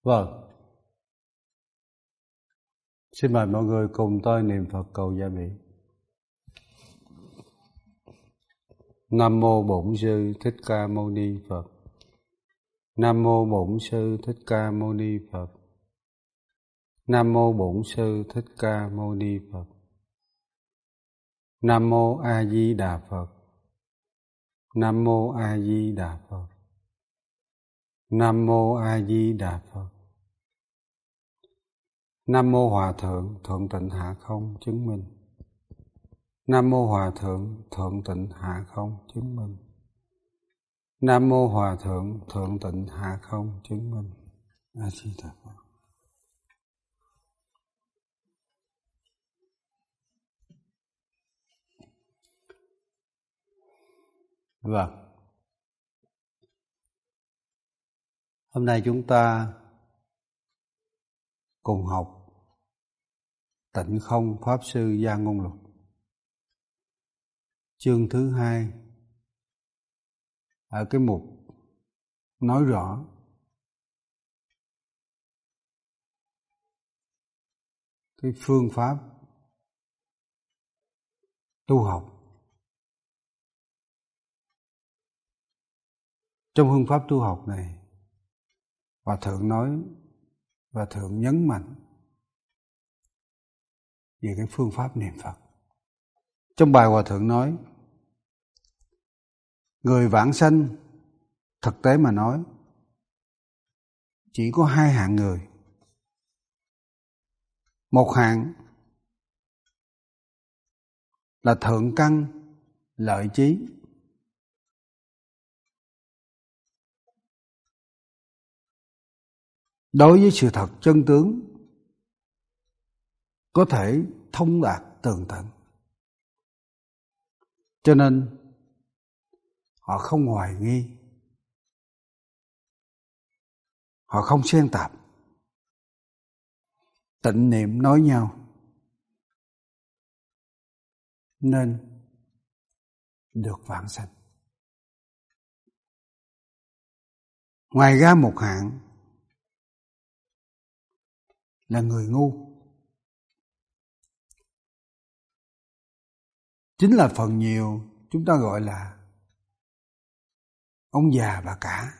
Vâng. Xin mời mọi người cùng tôi niệm Phật cầu gia bị. Nam mô Bổn Sư Thích Ca Mâu Ni Phật. Nam mô Bổn Sư Thích Ca Mâu Ni Phật. Nam mô Bổn Sư Thích Ca Mâu Ni Phật. Nam mô A Di Đà Phật. Nam mô A Di Đà Phật. Nam mô A Di Đà Phật. Nam mô Hòa Thượng Thượng Tịnh Hạ Không chứng minh. Nam mô Hòa Thượng Thượng Tịnh Hạ Không chứng minh. Nam mô Hòa Thượng Thượng Tịnh Hạ Không chứng minh. A Di Đà Phật. Vâng. Hôm nay chúng ta cùng học Tịnh Không Pháp Sư Gia Ngôn Lục, chương thứ 2, ở cái mục nói rõ cái phương pháp tu học. Trong phương pháp tu học này, Hòa Thượng nói, Hòa Thượng nhấn mạnh về cái phương pháp niệm Phật. Trong bài Hòa Thượng nói, người vãng sanh thực tế mà nói chỉ có hai hạng người. Một hạng là thượng căn lợi trí, đối với sự thật chân tướng có thể thông đạt tường tận, cho nên họ không hoài nghi, họ không xen tạp, tịnh niệm nói nhau, nên được vãng sanh. Ngoài ra một hạng là người ngu, chính là phần nhiều chúng ta gọi là ông già bà cả.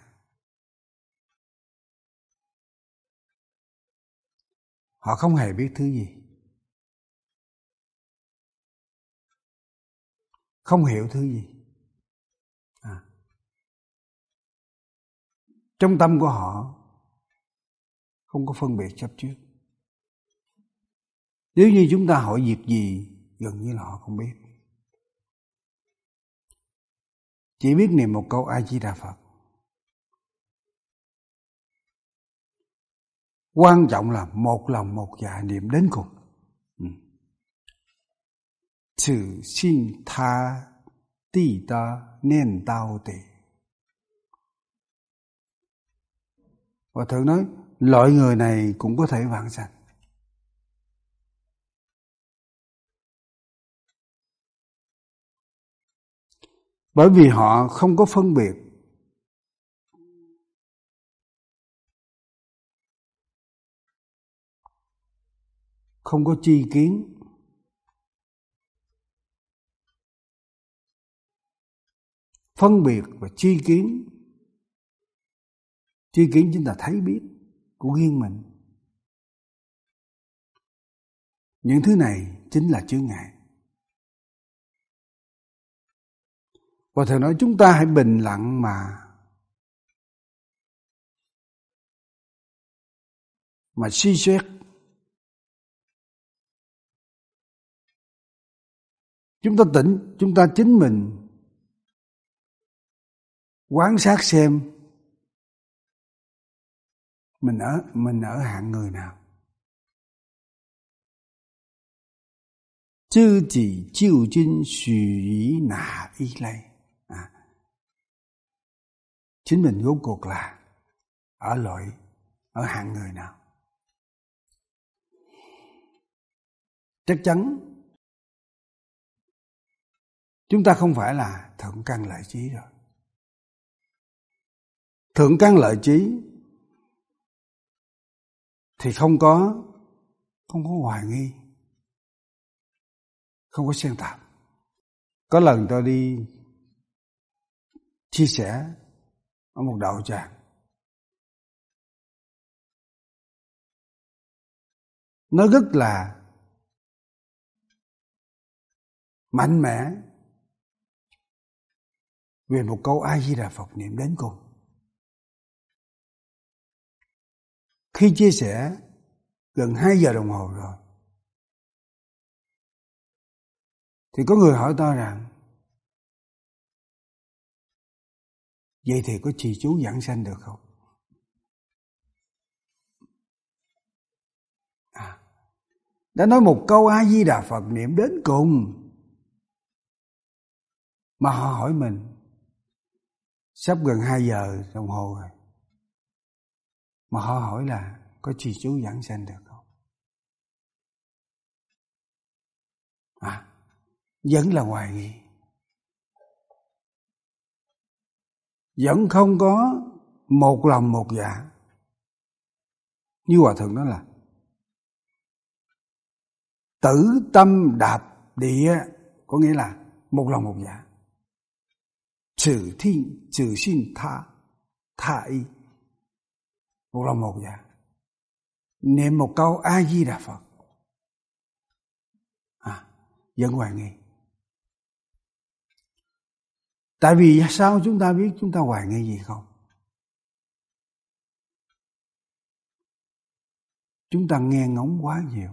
Họ không hề biết thứ gì, không hiểu thứ gì. Trong tâm của họ không có phân biệt chấp trước. Nếu như chúng ta hỏi việc gì, gần như là họ không biết. Chỉ biết niệm một câu A Di Đà Phật. Quan trọng là một lòng một dạ niệm đến cùng. Trừ xin tha ti ta niệm tao tề. Và Thượng nói, loại người này cũng có thể vãng sanh. Bởi vì họ không có phân biệt, không có tri kiến, phân biệt và tri kiến. Tri kiến chính là thấy biết của riêng mình. Những thứ này chính là chướng ngại. Và Thầy nói chúng ta hãy bình lặng mà suy xét. Chúng ta chính mình quan sát xem mình ở hạng người nào. Chứ chỉ chiêu chính xù ý nà ý lây. Chính mình rốt cuộc là ở hạng người nào. Chắc chắn chúng ta không phải là thượng căn lợi trí rồi. Thượng căn lợi trí thì không có hoài nghi, không có xen tạp. Có lần tôi đi chia sẻ ở một đạo tràng, nó rất là mạnh mẽ về một câu A Di Đà Phật niệm đến cùng. Khi chia sẻ gần 2 giờ đồng hồ rồi thì có người hỏi tôi rằng vậy thì có trì chú giảng sanh được không? Đã nói một câu A Di Đà Phật niệm đến cùng mà họ hỏi mình sắp gần 2 giờ đồng hồ rồi, mà họ hỏi là có trì chú giảng sanh được không? Vẫn là hoài nghi, vẫn không có một lòng một dạ. Như Hòa Thượng nói là tử tâm đạp địa, có nghĩa là một lòng một dạ. Trừ thiên trừ sinh tha y, một lòng một dạ. Niệm một câu A Di Đà Phật vẫn hoài nghi. Tại vì sao chúng ta biết chúng ta hoài nghi gì không? Chúng ta nghe ngóng quá nhiều.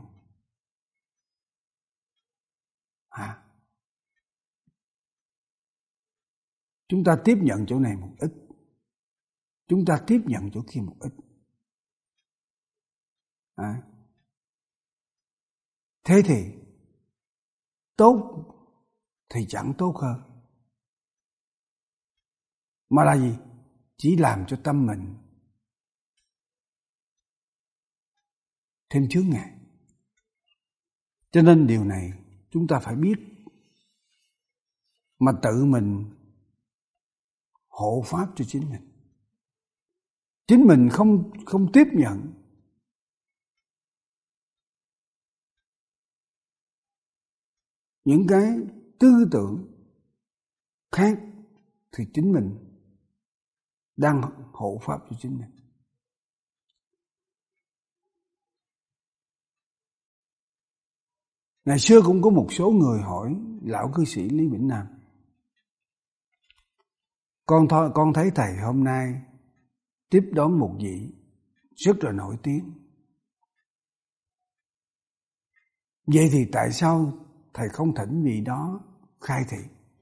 Chúng ta tiếp nhận chỗ này một ít, chúng ta tiếp nhận chỗ kia một ít. Thế thì tốt thì chẳng tốt hơn, mà là gì? Chỉ làm cho tâm mình thêm chướng ngại. Cho nên điều này chúng ta phải biết, mà tự mình hộ pháp cho chính mình. Chính mình không tiếp nhận những cái tư tưởng khác thì chính mình đang hộ pháp cho chính mình. Ngày xưa cũng có một số người hỏi lão cư sĩ Lý Vĩnh Nam: Con thấy thầy hôm nay tiếp đón một vị rất là nổi tiếng. Vậy thì tại sao thầy không thỉnh vị đó khai thị?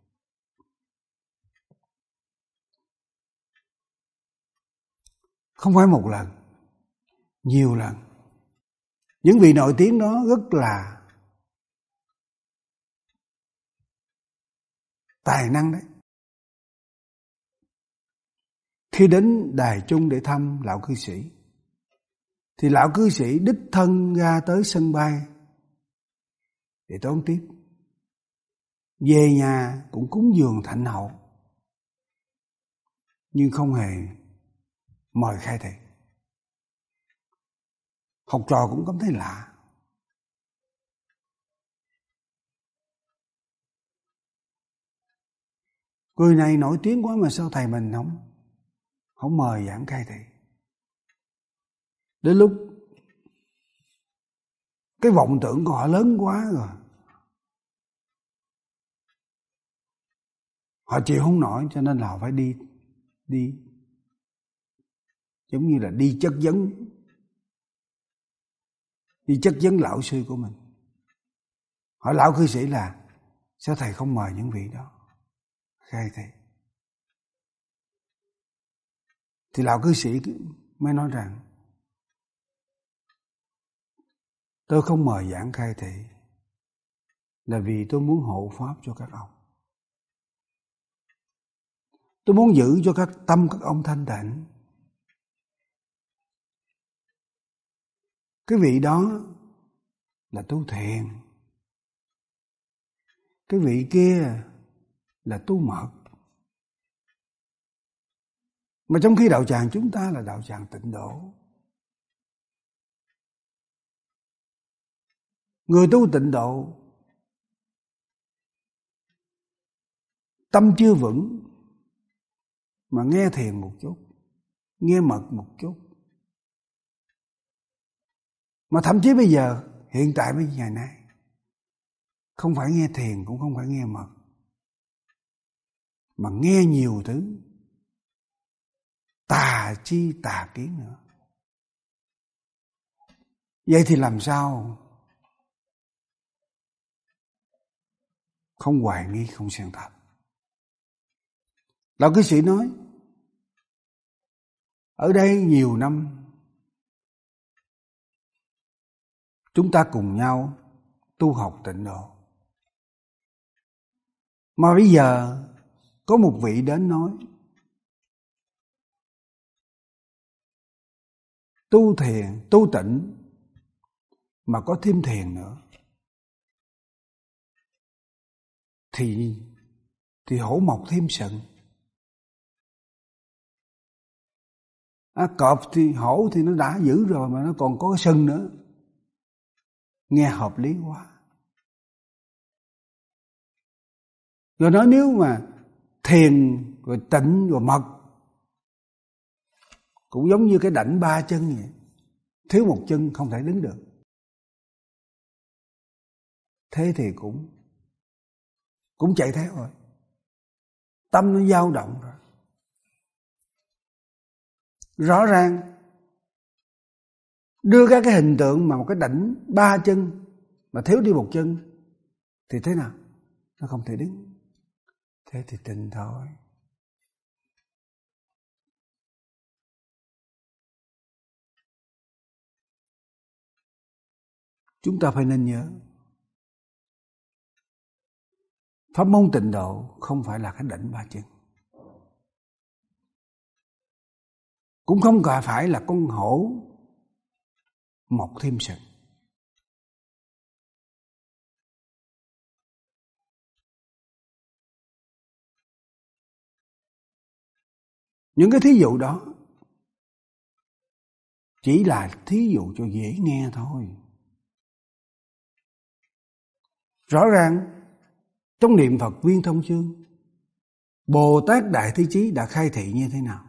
Không phải một lần, nhiều lần. Những vị nổi tiếng đó rất là tài năng đấy. Khi đến Đài Trung để thăm lão cư sĩ, thì lão cư sĩ đích thân ra tới sân bay để đón tiếp. Về nhà cũng cúng dường thạnh hậu, nhưng không hề mời khai thị. Học trò cũng cảm thấy lạ. Người này nổi tiếng quá mà sao thầy mình không mời giảng khai thị? Đến lúc cái vọng tưởng của họ lớn quá rồi, họ chịu không nổi, cho nên là họ phải đi giống như là đi chất vấn lão sư của mình. Hỏi lão cư sĩ là sao thầy không mời những vị đó khai thị? Thì lão cư sĩ mới nói rằng tôi không mời giảng khai thị là vì tôi muốn hộ pháp cho các ông. Tôi muốn giữ cho các tâm các ông thanh tịnh. Cái vị đó là tu thiền, cái vị kia là tu mật. Mà trong khi đạo tràng chúng ta là đạo tràng tịnh độ, Người tu tịnh độ tâm chưa vững mà nghe thiền một chút, nghe mật một chút, mà thậm chí bây giờ hiện tại bây ngày nay không phải nghe thiền cũng không phải nghe mật, mà nghe nhiều thứ tà chi tà kiến nữa. Vậy thì làm sao không hoài nghi, không sân thật? Lão cư sĩ nói ở đây nhiều năm chúng ta cùng nhau tu học tịnh độ, mà bây giờ có một vị đến nói tu thiền, tu tịnh mà có thêm thiền nữa thì hổ mọc thêm sừng. Cọp thì hổ thì nó đã dữ rồi mà nó còn có cái sừng nữa. Nghe hợp lý quá. Rồi nói nếu mà thiền rồi tịnh rồi mật cũng giống như cái đảnh ba chân vậy, thiếu một chân không thể đứng được. Thế thì cũng chạy theo rồi. Tâm nó dao động rồi. Rõ ràng đưa các cái hình tượng mà một cái đảnh ba chân mà thiếu đi một chân thì thế nào? Nó không thể đứng. Thế thì tịnh thôi. Chúng ta phải nên nhớ pháp môn tịnh độ không phải là cái đảnh ba chân, cũng không phải là con hổ mọc thêm sừng. Những cái thí dụ đó chỉ là thí dụ cho dễ nghe thôi. Rõ ràng trong niệm Phật Viên Thông Chương, Bồ Tát Đại Thế Chí đã khai thị như thế nào?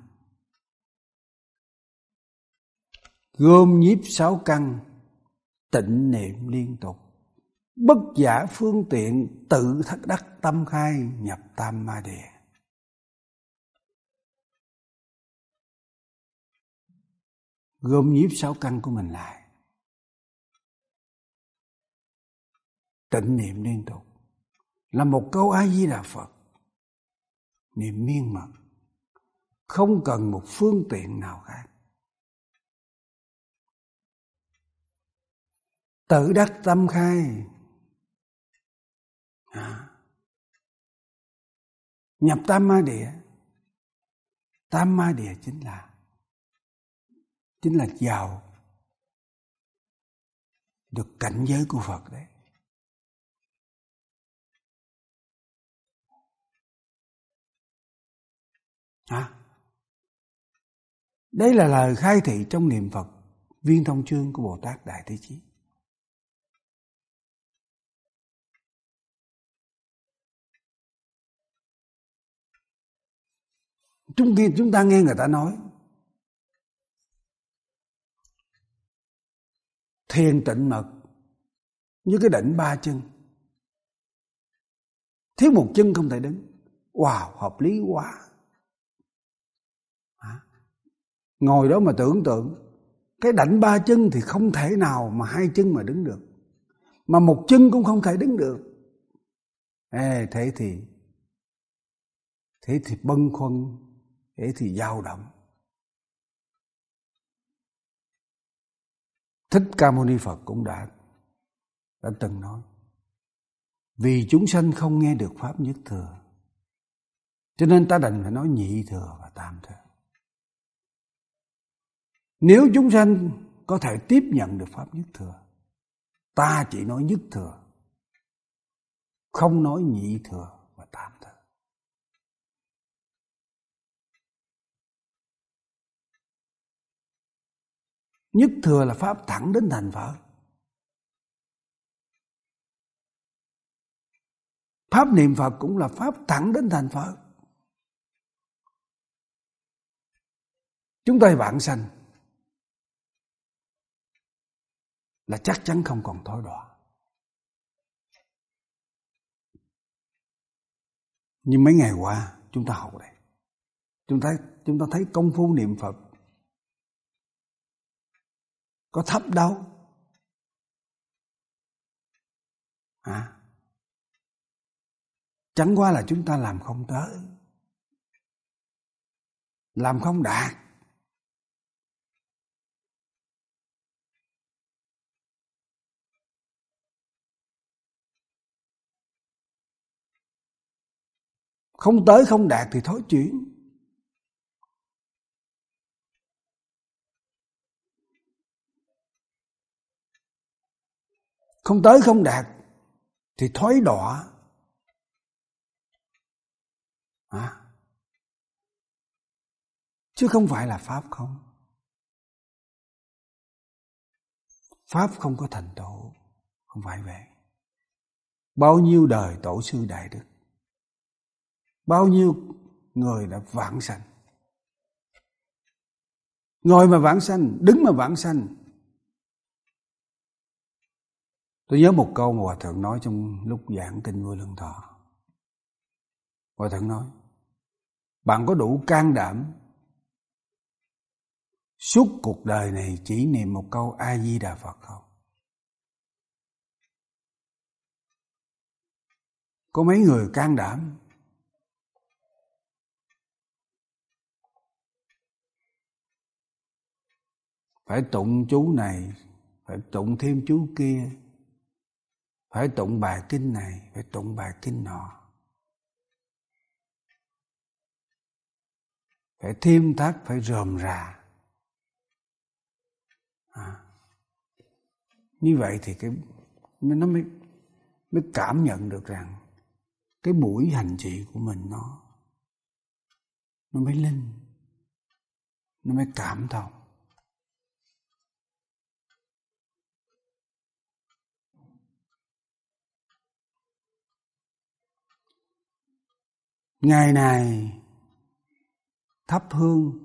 Gom nhiếp sáu căn, tịnh niệm liên tục, bất giả phương tiện, tự thất đắc tâm khai, nhập tam ma địa. Gom nhiếp sáu căn của mình lại, tịnh niệm liên tục, là một câu A Di Đà Phật, niệm miên mật, không cần một phương tiện nào khác. Tự đắc tâm khai, nhập tam ma địa. Tam ma địa chính là vào được cảnh giới của Phật đấy. Đây là lời khai thị trong niệm Phật Viên Thông Chương của Bồ Tát Đại Thế Chí. Chúng ta nghe người ta nói thiền tịnh mật như cái đảnh ba chân, thiếu một chân không thể đứng. Wow, hợp lý quá. Ngồi đó mà tưởng tượng cái đảnh ba chân thì không thể nào mà hai chân mà đứng được, mà một chân cũng không thể đứng được. Thế thì bâng khuâng, thế thì dao động. Thích Ca Mâu Ni Phật cũng đã từng nói, vì chúng sanh không nghe được pháp nhất thừa, cho nên ta đành phải nói nhị thừa và tam thừa. Nếu chúng sanh có thể tiếp nhận được pháp nhất thừa, ta chỉ nói nhất thừa, không nói nhị thừa và tam thừa. Nhất thừa là pháp thẳng đến thành Phật. Pháp niệm Phật cũng là pháp thẳng đến thành Phật. Chúng ta vãng sanh là chắc chắn không còn thối đọa. Nhưng mấy ngày qua chúng ta học đây, chúng ta thấy công phu niệm Phật có thấp đâu. Chẳng qua là chúng ta làm không tới, làm không đạt. Không tới không đạt thì thối chuyển. Không tới không đạt thì thối đọa. Chứ không phải là Pháp không. Pháp không có thành tựu, không phải vậy. Bao nhiêu đời tổ sư đại đức, bao nhiêu người đã vãng sanh. Ngồi mà vãng sanh, đứng mà vãng sanh. Tôi nhớ một câu mà Hòa Thượng nói trong lúc giảng kinh Vô Lượng Thọ. Hòa Thượng nói, bạn có đủ can đảm suốt cuộc đời này chỉ niệm một câu A Di Đà Phật không? Có mấy người can đảm? Phải tụng chú này, phải tụng thêm chú kia, phải tụng bài kinh này, phải tụng bài kinh nọ, phải thêm thắt, phải rườm rà. Như vậy thì nó mới cảm nhận được rằng cái buổi hành trì của mình nó mới linh, nó mới cảm thông. Ngày này thắp hương,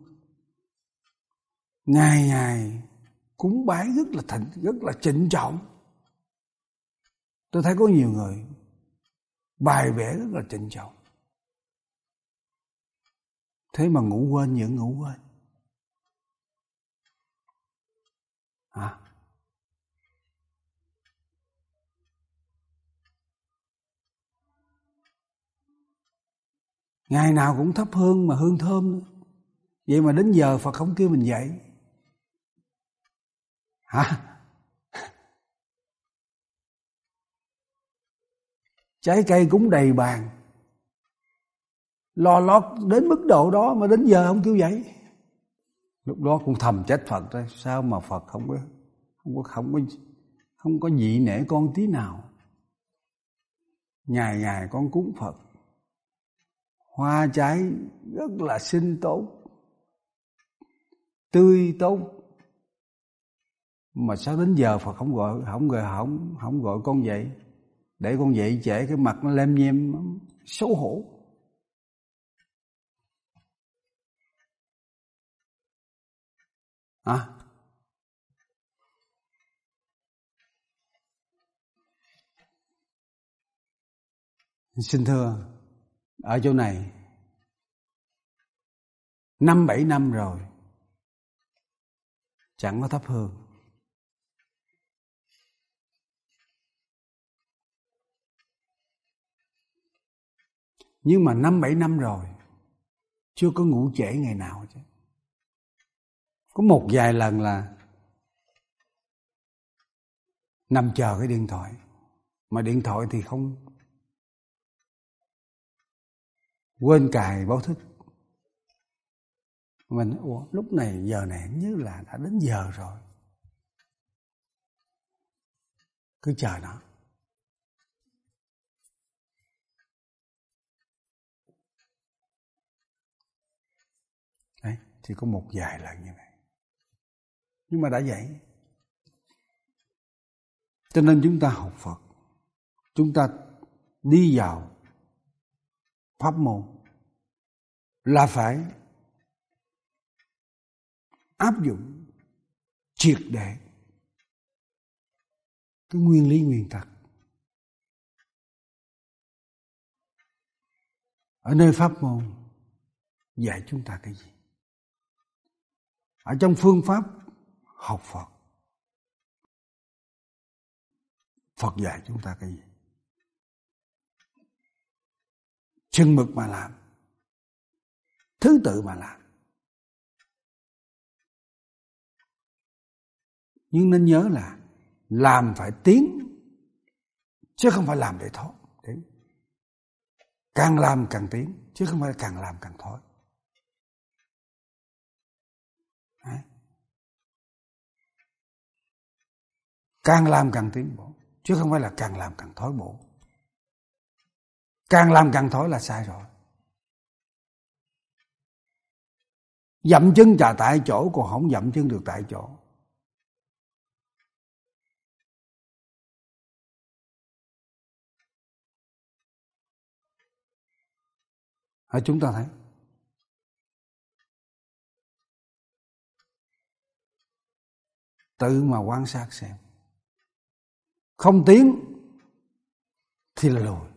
ngày cúng bái rất là trịnh trọng. Tôi thấy có nhiều người bài vẽ rất là trịnh trọng. Thế mà ngủ quên vẫn ngủ quên. Ngày nào cũng thắp hương mà hương thơm nữa. Vậy mà đến giờ Phật không kêu mình dậy. Trái cây cúng đầy bàn, lo lót đến mức độ đó mà đến giờ không kêu dậy. Lúc đó cũng thầm trách Phật đó, sao mà Phật không có dị nể con tí nào. Ngày con cúng Phật, hoa trái rất là xinh tốt, tươi tốt, mà sao đến giờ Phật không gọi con dậy, để con dậy trễ cái mặt nó lem nhem xấu hổ. Xin thưa, ở chỗ này 5-7 năm rồi chẳng có thắp hương. Nhưng mà 5-7 năm rồi chưa có ngủ trễ ngày nào chứ. Có một vài lần là nằm chờ cái điện thoại, mà điện thoại thì không, quên cài báo thức. Mình lúc này giờ này như là đã đến giờ rồi, cứ chờ nó. Đấy, chỉ có một vài lần như vậy. Nhưng mà đã vậy. Cho nên chúng ta học Phật, chúng ta đi vào pháp môn là phải áp dụng triệt để cái nguyên lý nguyên tắc. Ở nơi pháp môn dạy chúng ta cái gì? Ở trong phương pháp học Phật, Phật dạy chúng ta cái gì? Chừng mực mà làm, thứ tự mà làm. Nhưng nên nhớ là làm phải tiến, chứ không phải làm để thoát. Càng làm càng tiến, chứ không phải càng làm càng thoát. Càng làm càng tiến bộ, chứ không phải là càng làm càng thối bộ. Càng làm càng thối là sai rồi. Dậm chân chà tại chỗ, còn không dậm chân được tại chỗ. Chúng ta thấy tự mà quan sát xem, không tiến thì là lùi,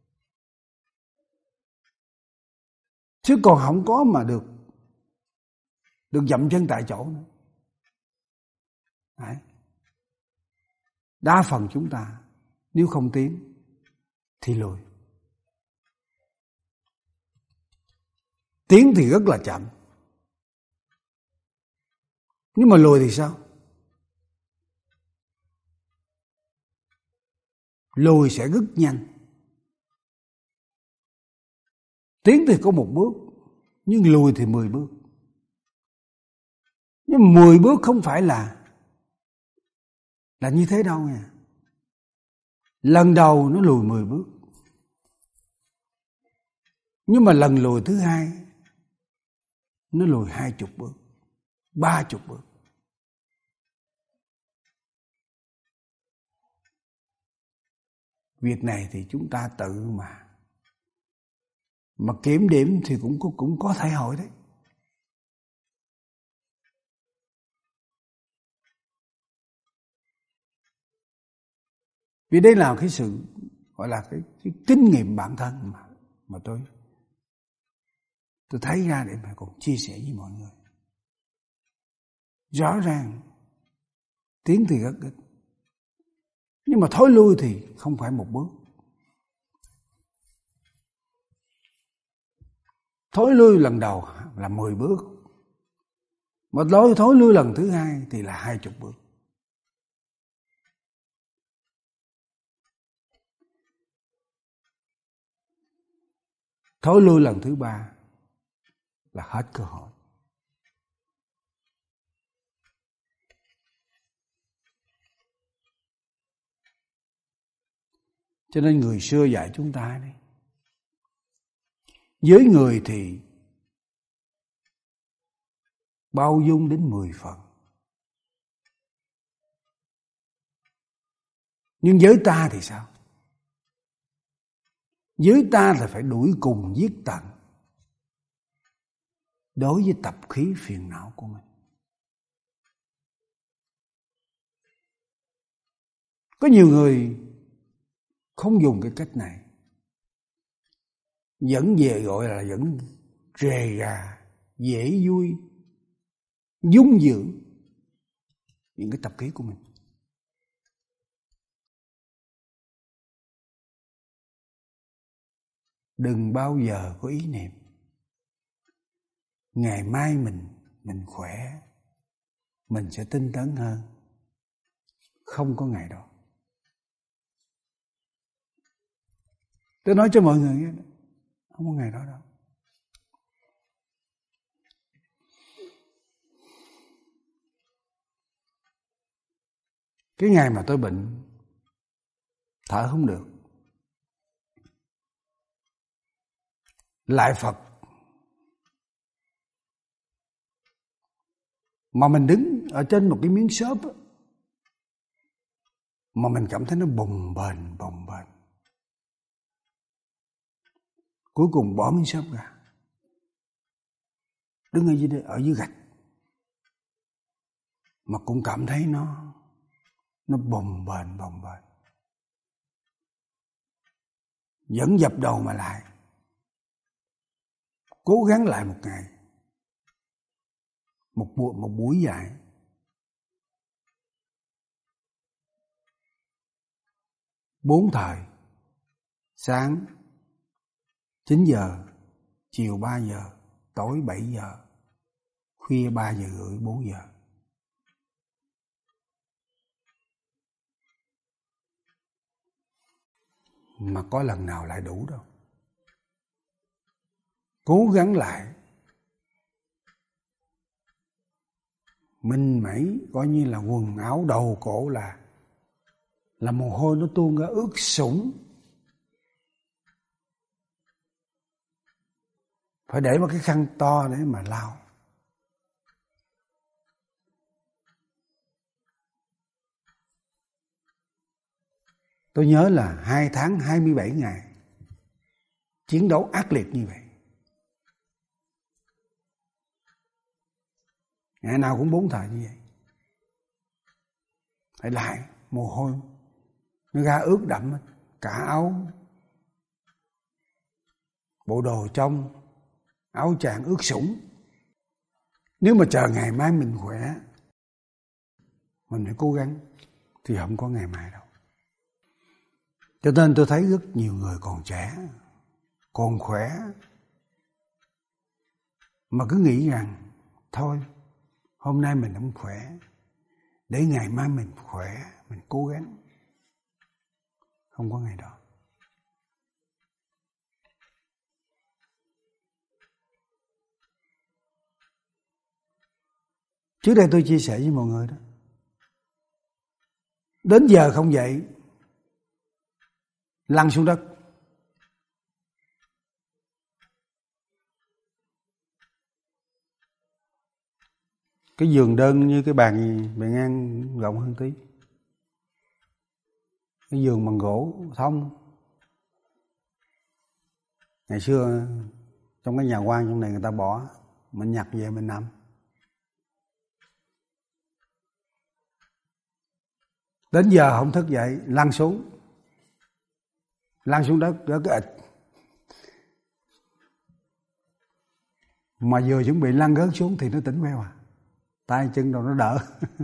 chứ còn không có mà được dậm chân tại chỗ nữa. Đấy. Đa phần chúng ta nếu không tiến thì lùi. Tiến thì rất là chậm, nhưng mà lùi thì sao? Lùi sẽ rất nhanh. Tiến thì có 1 bước, nhưng lùi thì 10 bước. Nhưng 10 bước không phải là như thế đâu nha. Lần đầu nó lùi 10 bước, nhưng mà lần lùi thứ hai nó lùi 20 bước, 30 bước. Việc này thì chúng ta tự mà kiểm điểm thì cũng có thay đổi đấy. Vì đây là cái sự gọi là cái kinh nghiệm bản thân mà tôi thấy ra để mà còn chia sẻ với mọi người. Rõ ràng tiến thì rất ít, nhưng mà thối lui thì không phải 1 bước. Thối lui lần đầu là 10 bước, mà thối lui lần thứ hai thì là 20 bước. Thối lui lần thứ 3 là hết cơ hội. Cho nên người xưa dạy chúng ta đấy, với người thì bao dung đến 10 phần, nhưng với ta thì sao? Với ta là phải đuổi cùng giết tận đối với tập khí phiền não của mình. Có nhiều người không dùng cái cách này, dẫn về gọi là dẫn rề rà, dễ vui, dung dưỡng những cái tập khí của mình. Đừng bao giờ có ý niệm ngày mai mình khỏe, mình sẽ tinh tấn hơn. Không có ngày đó. Tôi nói cho mọi người nghe, không có ngày đó đâu. Cái ngày mà tôi bệnh, thở không được, lại Phật, mà mình đứng ở trên một cái miếng xốp á, mà mình cảm thấy nó bồng bềnh. Cuối cùng bỏ miếng xốp ra, đứng ở dưới gạch, mà cũng cảm thấy nó bồng bềnh. Vẫn dập đầu mà lại, cố gắng lại một ngày, một buổi dạy. Bốn thời: sáng 9 giờ, chiều 3 giờ, tối 7 giờ, khuya 3 giờ rưỡi, 4 giờ. Mà có lần nào lại đủ đâu. Cố gắng lại, minh mẩy, coi như là quần áo đầu cổ là mồ hôi nó tuôn ra ướt sũng. Phải để một cái khăn to để mà lau. Tôi nhớ là 2 tháng 27 ngày chiến đấu ác liệt như vậy. Ngày nào cũng 4 thời như vậy. Phải lại, mồ hôi nó ra ướt đẫm hết, cả áo, bộ đồ trong, áo chàng ướt sũng. Nếu mà chờ ngày mai mình khỏe, mình phải cố gắng, thì không có ngày mai đâu. Cho nên tôi thấy rất nhiều người còn trẻ, còn khỏe, mà cứ nghĩ rằng thôi, hôm nay mình không khỏe, để ngày mai mình khỏe, mình cố gắng. Không có ngày đó. Trước đây tôi chia sẻ với mọi người đó, đến giờ không dậy, lăn xuống đất. Cái giường đơn như cái bàn ngang rộng hơn tí. Cái giường bằng gỗ thông. Ngày xưa trong cái nhà quan trong này người ta bỏ, mình nhặt về mình nằm. Đến giờ không thức dậy, lăn xuống đất, rớt cái ịch. Mà vừa chuẩn bị lăn rớt xuống thì nó tỉnh queo à. Tay chân đâu nó đỡ.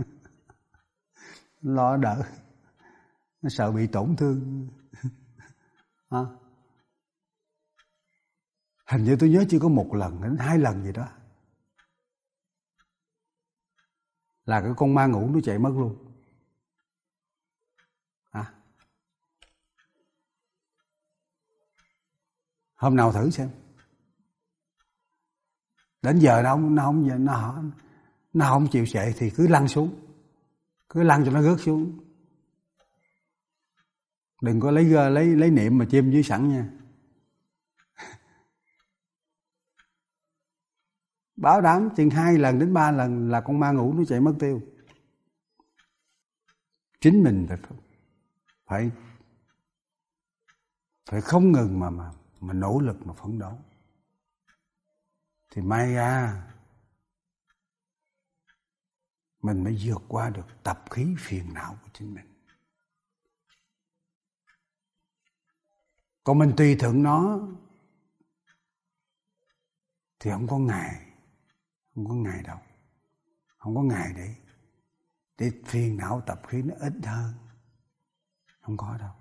Lo đỡ. Nó sợ bị tổn thương. Hình như tôi nhớ chỉ có 1 lần đến 2 lần gì đó, là cái con ma ngủ nó chạy mất luôn. Hôm nào thử xem. Đến giờ nó không chịu chạy thì cứ lăn xuống, cứ lăn cho nó rớt xuống. Đừng có lấy niệm mà chêm dưới sẵn nha. Bảo đảm chừng 2 lần đến 3 lần là con ma ngủ nó chạy mất tiêu. Chính mình phải không ngừng mà nỗ lực mà phấn đấu, thì may ra mình mới vượt qua được tập khí phiền não của chính mình. Còn mình tùy thuận nó thì không có ngày đâu, không có ngày để phiền não tập khí nó ít hơn, không có đâu.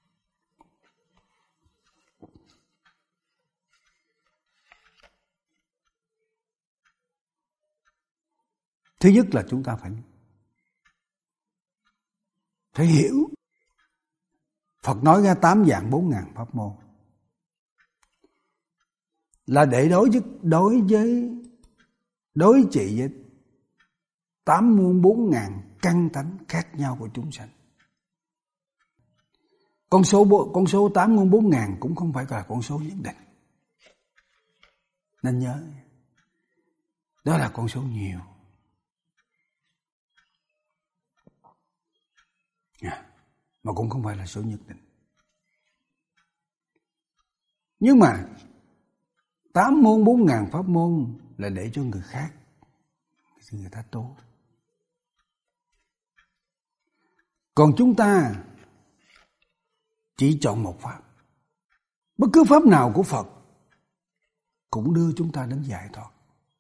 Thứ nhất là chúng ta phải hiểu Phật nói ra 8 dạng 4.000 pháp môn là để đối trị với 8 muôn 4.000 căn tánh khác nhau của chúng sanh. Con số 8 muôn 4.000 cũng không phải là con số nhất định, nên nhớ đó là con số nhiều. Mà cũng không phải là số nhất định. Nhưng mà 8 môn 4.000 pháp môn là để cho người khác, thì người ta tu. Còn chúng ta chỉ chọn một pháp. Bất cứ pháp nào của Phật cũng đưa chúng ta đến giải thoát.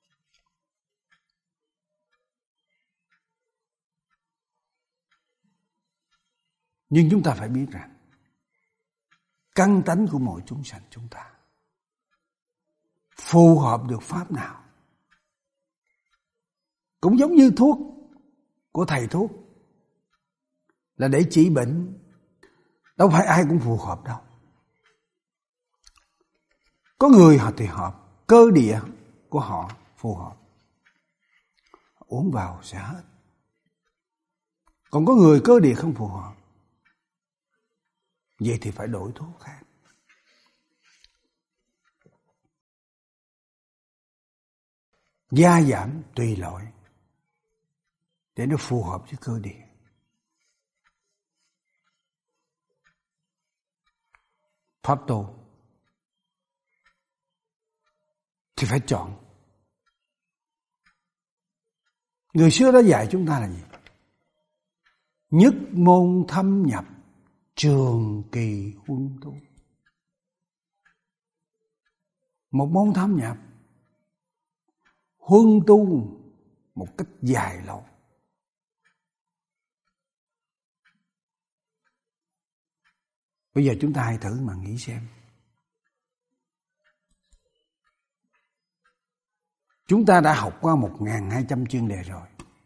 Nhưng chúng ta phải biết rằng căn tánh của mọi chúng sanh chúng ta phù hợp được pháp nào. Cũng giống như thuốc của thầy thuốc là để trị bệnh, đâu phải ai cũng phù hợp đâu. Có người họ thì hợp, cơ địa của họ phù hợp, uống vào sẽ hết. Còn có người cơ địa không phù hợp, vậy thì phải đổi thuốc khác. Gia giảm tùy loại để nó phù hợp với cơ địa. Pháp tu thì phải chọn. Người xưa đã dạy chúng ta là gì? Nhất môn thâm nhập, trường kỳ huân tu. Một môn thâm nhập, huân tu một cách dài lâu. Bây giờ chúng ta hãy thử mà nghĩ xem. Chúng ta đã học qua 1.200 chuyên đề rồi.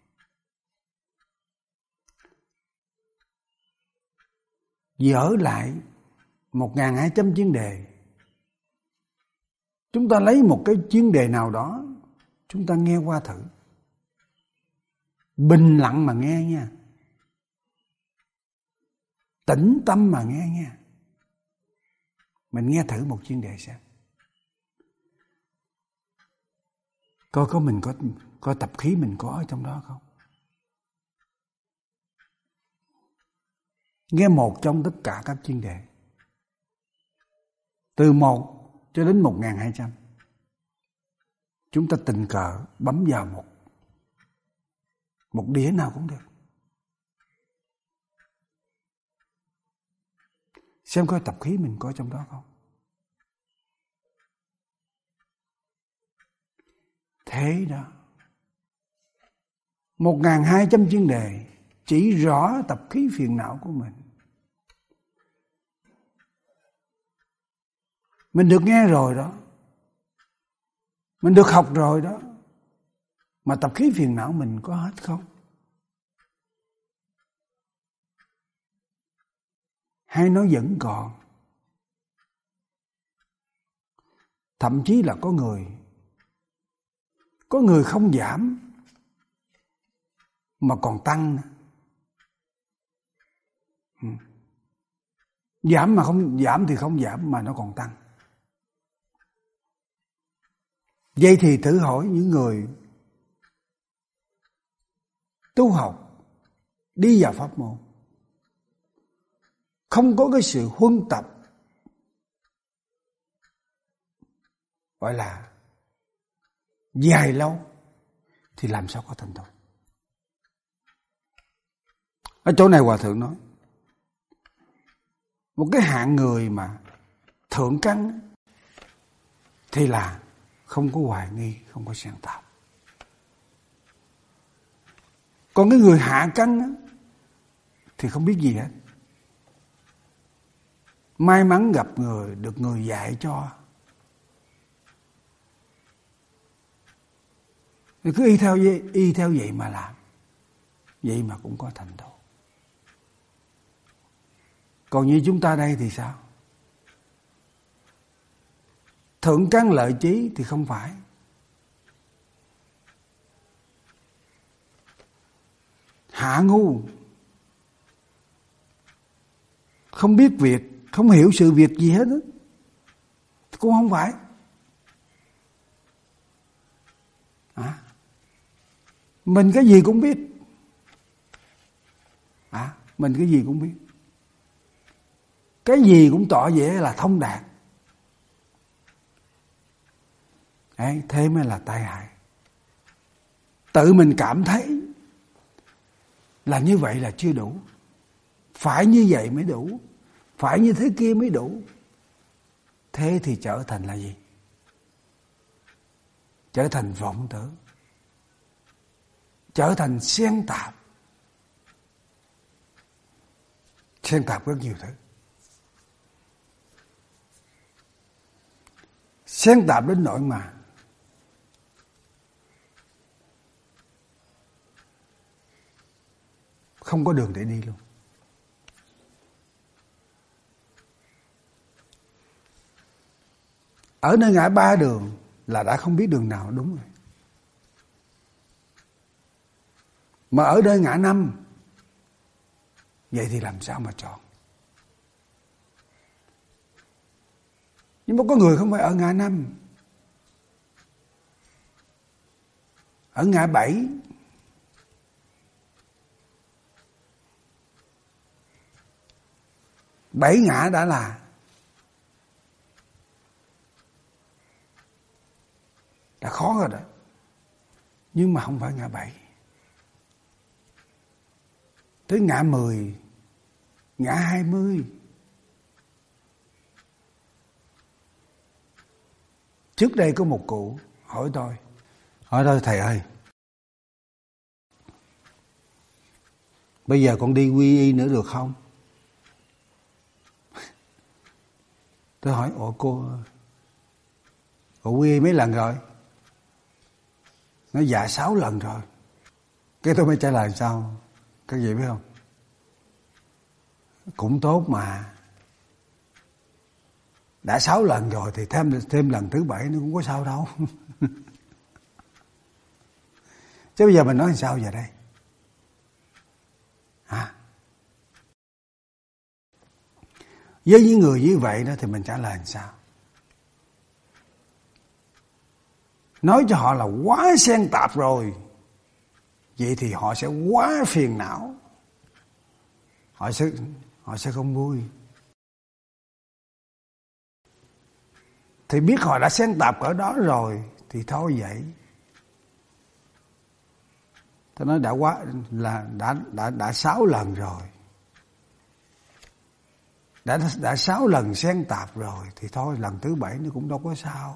Dở lại 1.200 chuyên đề. Chúng ta lấy một cái chuyên đề nào đó, chúng ta nghe qua thử. Bình lặng mà nghe nha. Tĩnh tâm mà nghe nha. Mình nghe thử một chuyên đề xem. Coi mình có tập khí mình có ở trong đó không? Nghe một trong tất cả các chuyên đề. Từ 1 cho đến 1.200. Chúng ta tình cờ bấm vào một đĩa nào cũng được. Xem coi tập khí mình có trong đó không. Thế đó. 1.200 chuyên đề chỉ rõ tập khí phiền não của mình. Mình được nghe rồi đó. Mình được học rồi đó. Mà tập khí phiền não mình có hết không? Hay nó vẫn còn? Thậm chí là có người không giảm mà còn tăng. Giảm mà không giảm thì không giảm mà nó còn tăng. Vậy thì thử hỏi những người tu học đi vào pháp môn, không có cái sự huân tập gọi là dài lâu thì làm sao có thành tựu. Ở chỗ này Hòa Thượng nói một cái hạng người mà thượng căn thì là không có hoài nghi, không có sáng tạo. Còn cái người hạ căn thì không biết gì hết. May mắn gặp được người dạy cho, thì cứ y theo vậy mà làm, vậy mà cũng có thành tựu. Còn như chúng ta đây thì sao? Thượng căn lợi trí thì không phải. Hạ ngu, không biết việc, không hiểu sự việc gì hết đó. Cũng không phải. Mình cái gì cũng biết. Mình cái gì cũng biết. Cái gì cũng tỏ vẻ là thông đạt. Đấy, thế mới là tai hại. Tự mình cảm thấy là như vậy là chưa đủ. Phải như vậy mới đủ. Phải như thế kia mới đủ. Thế thì trở thành là gì? Trở thành vọng tưởng. Trở thành xen tạp. Xen tạp rất nhiều thứ. Xen tạp đến nỗi mà không có đường để đi luôn. Ở nơi ngã ba đường là đã không biết đường nào đúng rồi. Mà ở nơi ngã năm, vậy thì làm sao mà chọn? Nhưng mà có người không phải ở ngã năm, ở ngã bảy, bảy ngã đã khó rồi đó. Nhưng mà không phải ngã bảy. Tới ngã 10, ngã 20. Trước đây có một cụ hỏi tôi thầy ơi, bây giờ con đi quy y nữa được không? Tôi hỏi, cô quy y mấy lần rồi? Nó dạ 6 lần rồi. Cái tôi mới trả lời sao? Các vị biết không? Cũng tốt mà. Đã 6 lần rồi thì thêm lần thứ 7 nó cũng có sao đâu. Chứ bây giờ mình nói làm sao giờ đây? Hả? Với những người như vậy đó thì mình trả lời làm sao? Nói cho họ là quá xen tạp rồi, vậy thì họ sẽ quá phiền não. Họ sẽ không vui. Thì biết họ đã xen tạp ở đó rồi thì thôi vậy. Tôi nói đã quá là đã 6 lần rồi. Đã 6 lần xen tạp rồi thì thôi, lần thứ 7 nó cũng đâu có sao.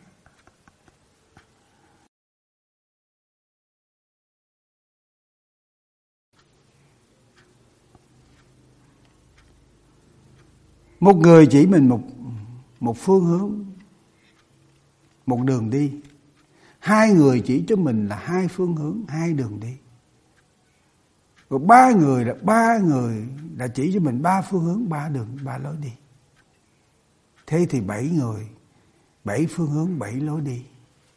Một người chỉ mình một phương hướng, một đường đi. Hai người chỉ cho mình là hai phương hướng, hai đường đi. Rồi ba người đã chỉ cho mình 3 phương hướng, 3 đường, 3 lối đi. Thế thì 7 người, 7 phương hướng, 7 lối đi.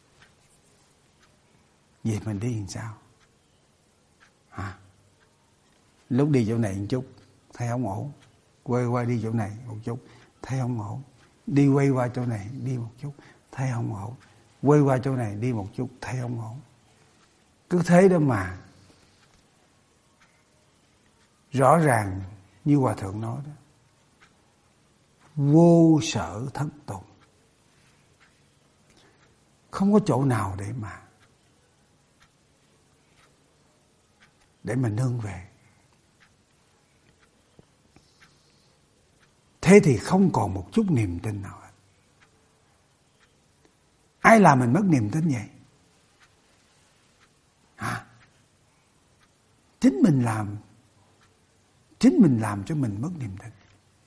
Vậy mình đi làm sao? Hả? Lúc đi chỗ này một chút, thấy không ổn. Quay qua đi chỗ này một chút, thấy không ổn. Đi quay qua chỗ này, đi một chút, thấy không ổn. Quay qua chỗ này, đi một chút, thấy không ổn. Cứ thế đó mà. Rõ ràng như Hòa Thượng nói đó. Vô sở thất tùng. Không có chỗ nào để mà nương về. Thế thì không còn một chút niềm tin nào hết. Ai làm mình mất niềm tin vậy? Hả? Chính mình làm cho mình mất niềm tin.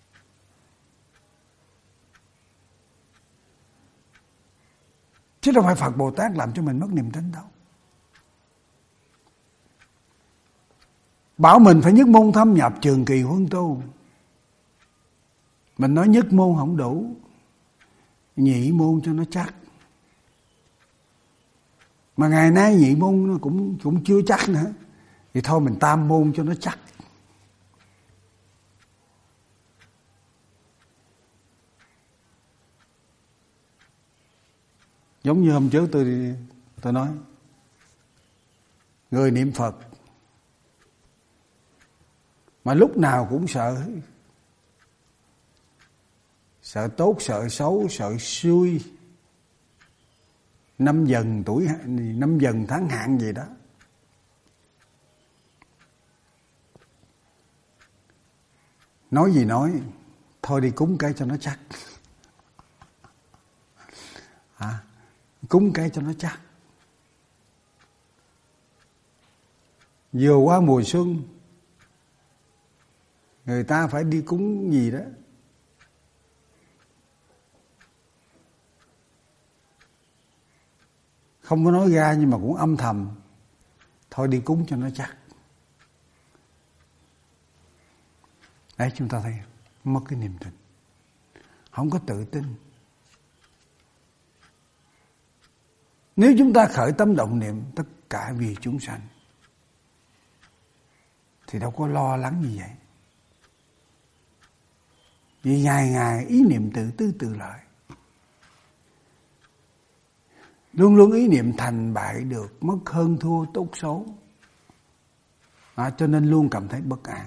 Chứ đâu phải Phật Bồ Tát làm cho mình mất niềm tin đâu. Bảo mình phải nhất môn thâm nhập trường kỳ huân tu. Mình nói nhất môn không đủ, nhị môn cho nó chắc. Mà ngày nay nhị môn nó cũng chưa chắc nữa. Thì thôi mình tam môn cho nó chắc. Giống như hôm trước tôi nói, người niệm Phật mà lúc nào cũng sợ tốt, sợ xấu, sợ xui, năm dần tuổi, năm dần tháng hạn gì đó. Nói gì nói, thôi đi cúng cái cho nó chắc. Cúng cái cho nó chắc. Vừa qua mùa xuân, người ta phải đi cúng gì đó. Không có nói ra nhưng mà cũng âm thầm, thôi đi cúng cho nó chắc. Đấy, chúng ta thấy mất cái niềm tin, không có tự tin. Nếu chúng ta khởi tâm động niệm tất cả vì chúng sanh thì đâu có lo lắng như vậy. Vì ngày ngày ý niệm tự tư tự lợi, luôn luôn ý niệm thành bại được, mất hơn thua tốt xấu, cho nên luôn cảm thấy bất an.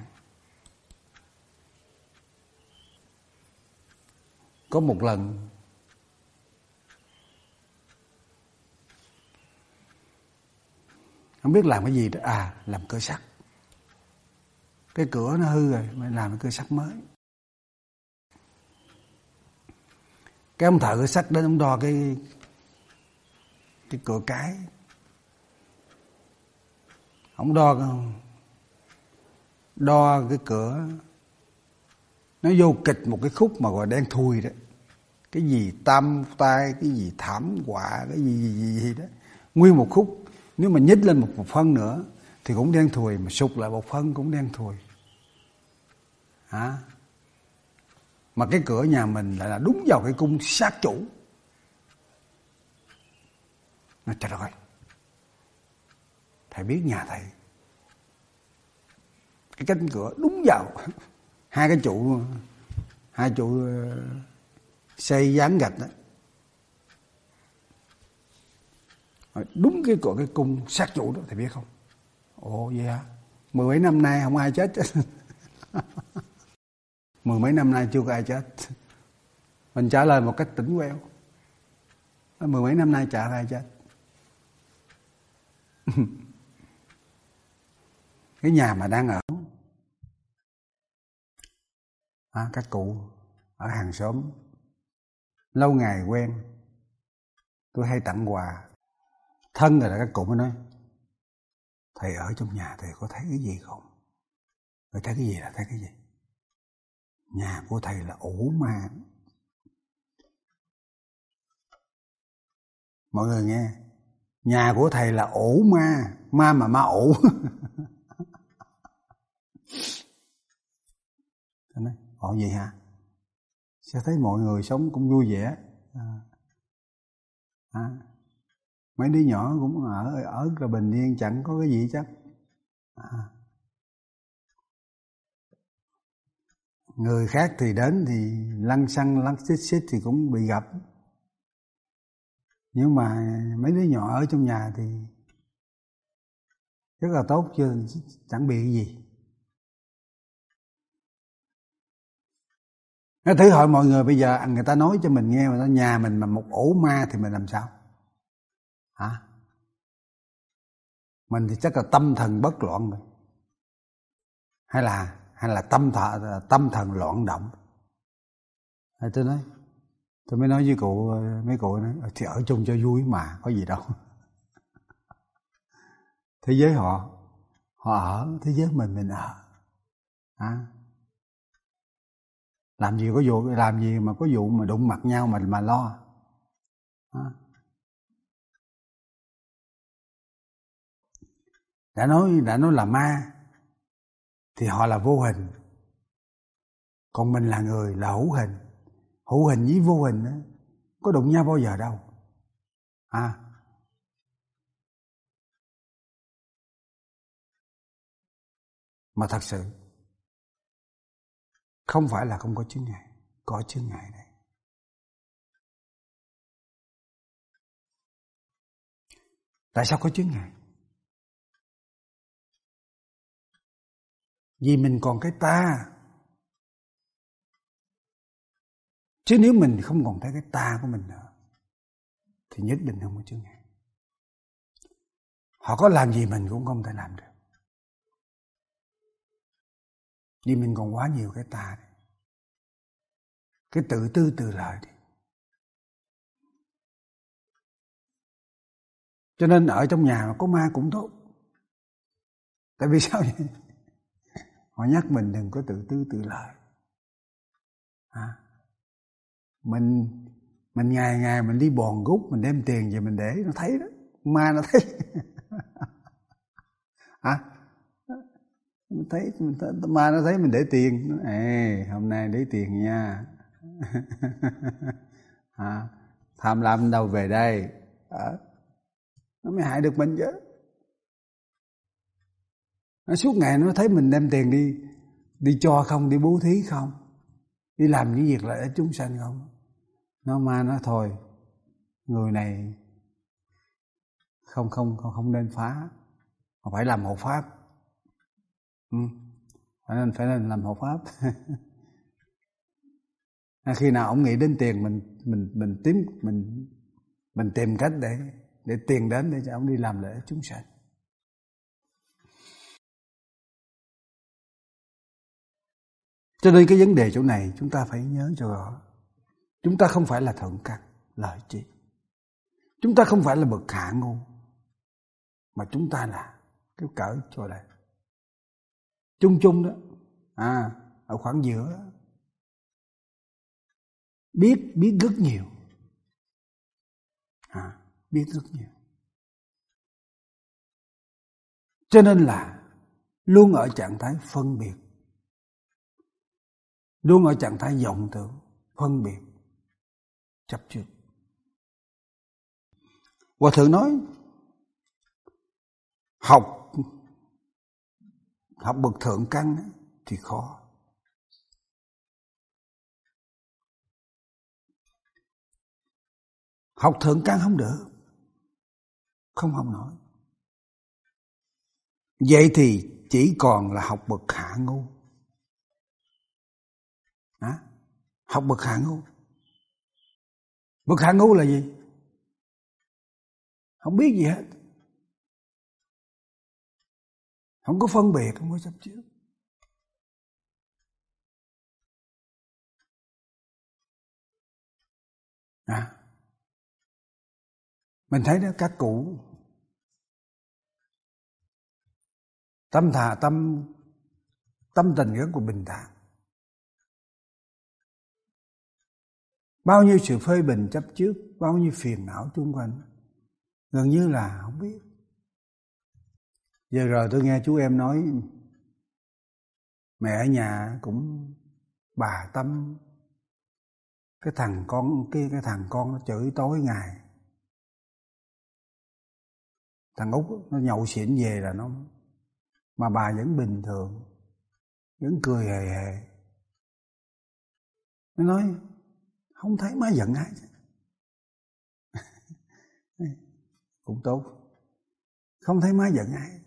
Có một lần không biết làm cái gì đó, làm cửa sắt. Cái cửa nó hư rồi, mới làm cái cửa sắt mới. Cái ông thợ cửa sắt đến, ông đo cái cửa cái. Ông đo cái cửa, nó vô kịch một cái khúc mà gọi đen thui đó. Cái gì tam tai, cái gì thảm họa, cái gì đó. Nguyên một khúc, nếu mà nhích lên một phân nữa thì cũng đen thui, mà sụt lại một phân cũng đen thui. Mà cái cửa nhà mình lại là đúng vào cái cung sát chủ. Nó trời ơi, thầy biết nhà thầy, cái cánh cửa đúng vào hai trụ xây dán gạch đó, đúng cái cửa cái cung sát trụ đó, thầy biết không? Ồ vậy hả? 10 mấy năm nay không ai chết. 10 mấy năm nay chưa có ai chết. Mình trả lời một cách tỉnh queo, 10 mấy năm nay chả ai chết. Cái nhà mà đang ở, các cụ ở hàng xóm lâu ngày quen, tôi hay tặng quà. Thân rồi là các cụ mới nói, thầy ở trong nhà thầy có thấy cái gì không? Thầy thấy cái gì là thấy cái gì? Nhà của thầy là ổ ma. Mọi người nghe, nhà của thầy là ổ ma, ma ổ. Tôi nói, vậy hả? Sẽ thấy mọi người sống cũng vui vẻ. Mấy đứa nhỏ cũng ở là bình yên, chẳng có cái gì chắc. Người khác thì đến thì lăng xăng lăng xít thì cũng bị gặp. Nhưng mà mấy đứa nhỏ ở trong nhà thì rất là tốt, chứ chẳng bị cái gì. Nó thử hỏi mọi người bây giờ người ta nói cho mình nghe mà nhà mình mà một ổ ma thì mình làm sao? Mình thì chắc là tâm thần bất loạn rồi. Hay là tâm thần loạn động. Tôi mới nói với mấy cụ nói, thì ở chung cho vui mà, có gì đâu. Thế giới họ ở, thế giới mình ở. Làm gì mà có vụ mà đụng mặt nhau mà lo. Đã nói là ma thì họ là vô hình, còn mình là người là hữu hình. Hữu hình với vô hình đó, có đụng nhau bao giờ đâu. Mà thật sự không phải là không có chướng ngại, có chướng ngại đây. Tại sao có chướng ngại? Vì mình còn cái ta. Chứ nếu mình không còn thấy cái ta của mình nữa thì nhất định không có chướng ngại. Họ có làm gì mình cũng không thể làm được. Vì mình còn quá nhiều cái ta đấy. Cái tự tư tự lợi đấy. Cho nên ở trong nhà mà có ma cũng tốt. Tại vì sao vậy? Họ nhắc mình đừng có tự tư tự lợi. Mình ngày ngày mình đi bòn gút, mình đem tiền về mình để nó thấy đó. Ma nó thấy. Mình thấy ma nó thấy mình để tiền. Ê, hôm nay để tiền nha. Tham lam đâu về đây. Nó mới hại được mình chứ. Nó suốt ngày nó thấy mình đem tiền đi cho không, đi bố thí không, đi làm những việc lợi ích chúng sanh không. Nó ma nó thôi, người này không nên phá, mà phải làm hộ pháp. Phải nên làm hộ pháp. Khi nào ông nghĩ đến tiền, mình tìm cách để tiền đến để cho ông đi làm lợi ích chúng sanh. Cho nên cái vấn đề chỗ này chúng ta phải nhớ cho rõ. Chúng ta không phải là thượng căn lợi trí. Chúng ta không phải là bậc hạ ngu, mà chúng ta là cái cỡ cho đây. Chung đó. Ở khoảng giữa đó. Biết rất nhiều. Biết rất nhiều. Cho nên là luôn ở trạng thái phân biệt. Luôn ở trạng thái vọng tưởng, phân biệt, chấp trước. Hòa thượng nói học bậc thượng căn thì khó. Học thượng căn không được, không học nổi. Vậy thì chỉ còn là học bậc hạ ngu. Học bậc hạ ngu. Bậc hạ ngu là gì? Không biết gì hết. Không có phân biệt, không có chấp trước. Mình thấy đó, các cụ tâm tình rất là bình thản. Bao nhiêu sự phê bình chấp trước, bao nhiêu phiền não xung quanh, gần như là không biết. Giờ rồi tôi nghe chú em nói mẹ ở nhà cũng bà tâm cái thằng con nó chửi tối ngày. Thằng Út nó nhậu xỉn về là nó, mà bà vẫn bình thường, vẫn cười hề hề. Nó nói không thấy má giận ai. Cũng tốt, không thấy má giận ai.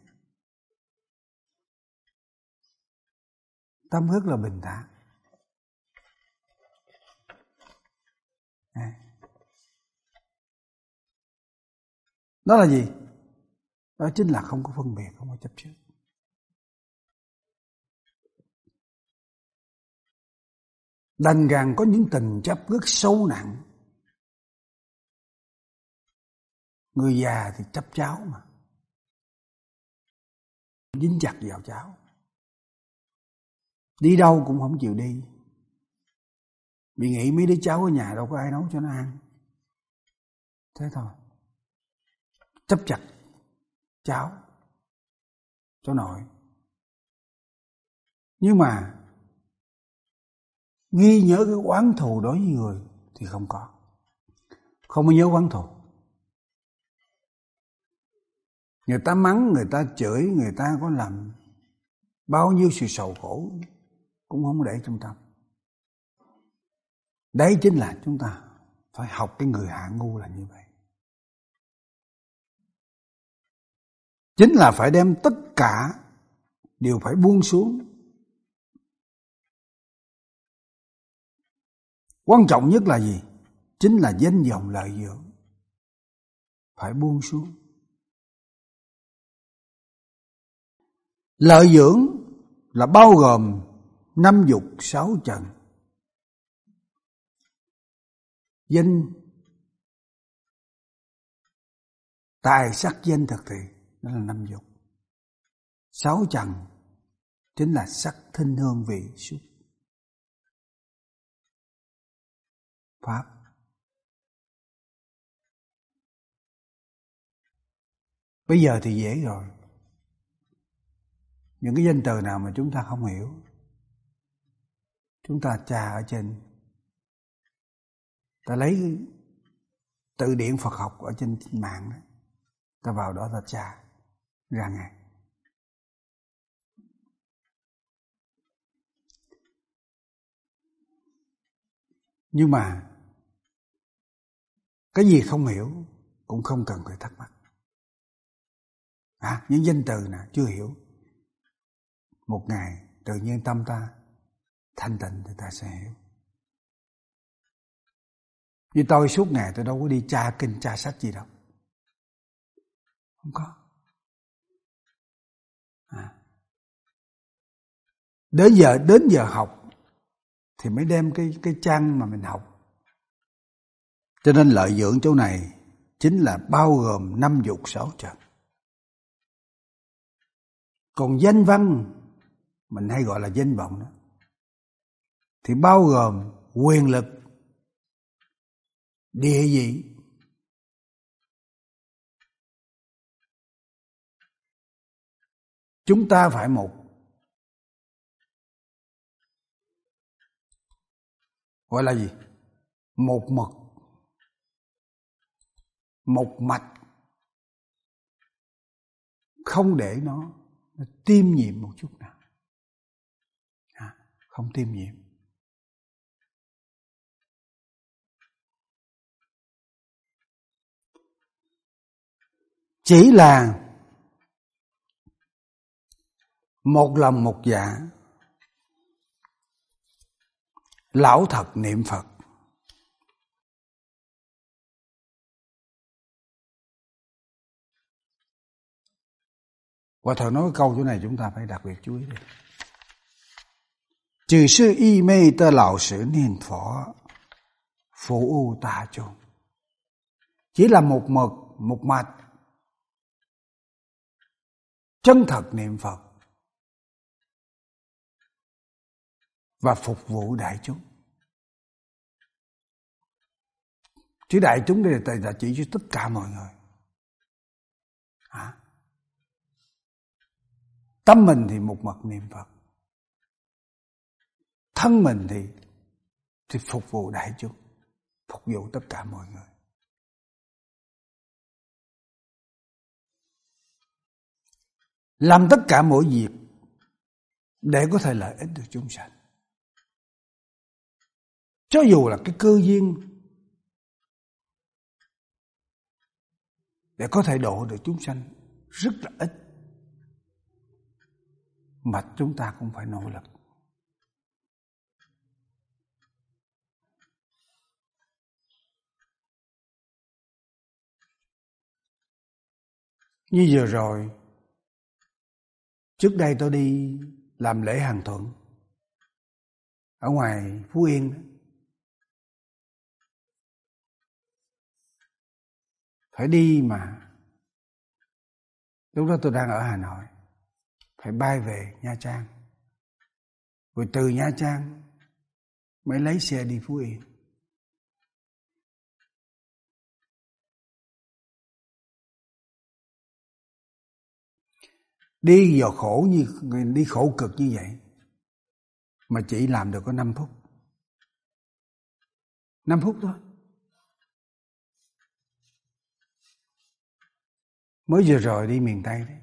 Tâm rất là bình thản. Đó là gì? Đó chính là không có phân biệt, không có chấp trước. Đành rằng có những tình chấp rất sâu nặng. Người già thì chấp cháu mà, dính chặt vào cháu, đi đâu cũng không chịu đi, vì nghĩ mấy đứa cháu ở nhà đâu có ai nấu cho nó ăn. Thế thôi, chấp chặt cháu, cháu nội. Nhưng mà ghi nhớ cái oán thù đối với người thì không có. Không có nhớ oán thù. Người ta mắng, người ta chửi, người ta có làm bao nhiêu sự sầu khổ cũng không để trong tâm. Đấy chính là chúng ta phải học cái người hạ ngu là như vậy. Chính là phải đem tất cả đều phải buông xuống. Quan trọng nhất là gì? Chính là danh vọng lợi dưỡng. phải buông xuống. Lợi dưỡng là bao gồm 5 dục 6 trần. Danh, tài sắc danh thực thì đó là 5 dục. 6 trần chính là sắc thinh hương vị xúc pháp. Bây giờ thì dễ rồi. Những cái danh từ nào mà chúng ta không hiểu, chúng ta tra ở trên, ta lấy từ điển Phật học ở trên mạng đó, ta vào đó ta tra ra ngay. Nhưng mà cái gì không hiểu cũng không cần phải thắc mắc. Những danh từ nào chưa hiểu, một ngày tự nhiên tâm ta thanh tịnh thì ta sẽ hiểu. Như tôi suốt ngày tôi đâu có đi tra kinh tra sách gì đâu, không có. Đến giờ học thì mới đem cái trang mà mình học. Cho nên lợi dưỡng chỗ này chính là bao gồm 5 dục 6 trần. Còn danh văn mình hay gọi là danh vọng đó, thì bao gồm quyền lực, địa vị, chúng ta phải gọi là gì? Một mực, một mạch, không để nó tiêm nhiễm một chút nào. Không tiêm nhiễm. Chỉ là một lòng một dạ, lão thật niệm Phật. Và thầy nói câu chỗ này chúng ta phải đặc biệt chú ý đi. Chỉ sư y mê tơ lão sử niệm Phật, phụ u ta chung. Chỉ là một mực, một mạch, chân thật niệm Phật và phục vụ đại chúng. Chứ đại chúng đây là chỉ cho tất cả mọi người. Tâm mình thì một mật niệm Phật, thân mình thì phục vụ đại chúng, phục vụ tất cả mọi người. Làm tất cả mọi việc để có thể lợi ích được chúng sanh. Cho dù là cái cơ duyên để có thể độ được chúng sanh rất là ít, mà chúng ta cũng phải nỗ lực. Như vừa rồi, trước đây tôi đi làm lễ Hàng Thuận ở ngoài Phú Yên. Phải đi mà lúc đó tôi đang ở Hà Nội, phải bay về Nha Trang, rồi từ Nha Trang mới lấy xe đi Phú Yên. Đi vào khổ đi khổ cực như vậy mà chỉ làm được có 5 phút. 5 phút thôi. Mới vừa rồi đi miền Tây đấy,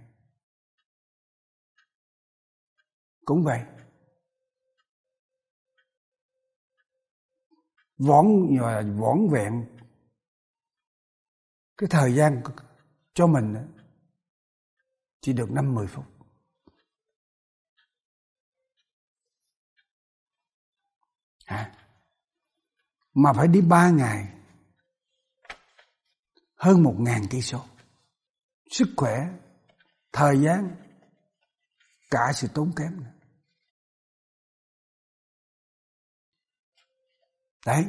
cũng vậy. Vỏn vẹn cái thời gian cho mình chỉ được 5-10 phút. Mà phải đi 3 ngày. hơn 1.000 cây số. Sức khỏe, thời gian, cả sự tốn kém nữa. Đấy.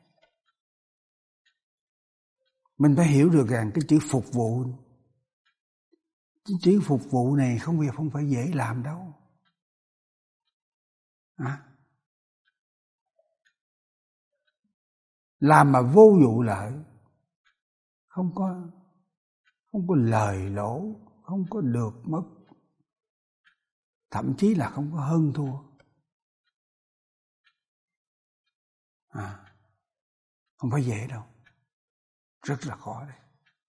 Mình phải hiểu được rằng cái chữ phục vụ, cái chữ phục vụ này không phải dễ làm đâu. Làm mà vô vụ lợi, không có lời lỗ, không có được mất, thậm chí là không có hơn thua. Không phải dễ đâu, rất là khó đấy.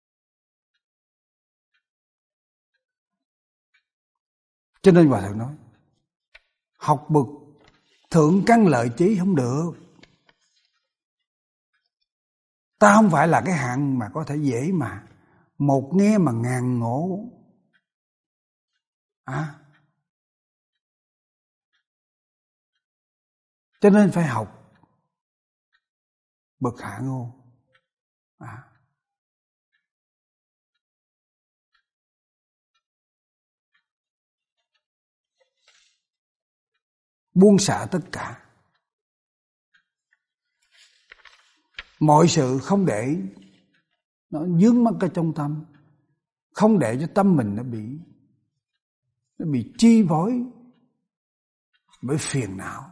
Cho nên Hòa Thượng nói, học bậc thượng căn lợi trí không được. Ta không phải là cái hạng mà có thể dễ mà một nghe mà ngàn ngộ. Cho nên phải học bậc hạ ngôn. Buông xả tất cả, mọi sự không để nó vướng mắc ở trong tâm, không để cho tâm mình nó bị chi phối bởi phiền não.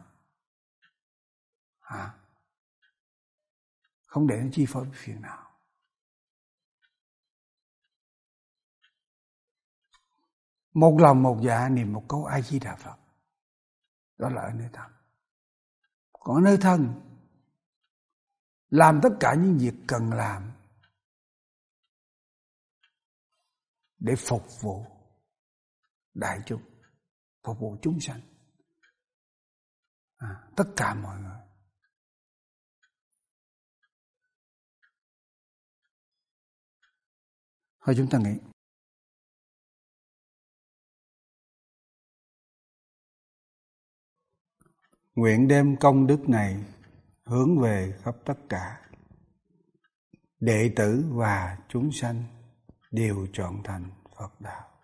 Không để nó chi phối bởi phiền não. Một lòng một dạ niệm một câu A Di Đà Phật, đó là ở nơi tâm. Còn nơi thân, làm tất cả những việc cần làm để phục vụ đại chúng, phục vụ chúng sanh, tất cả mọi người. Thôi chúng ta nghĩ, nguyện đem công đức này hướng về khắp tất cả đệ tử và chúng sanh đều trọn thành Phật đạo.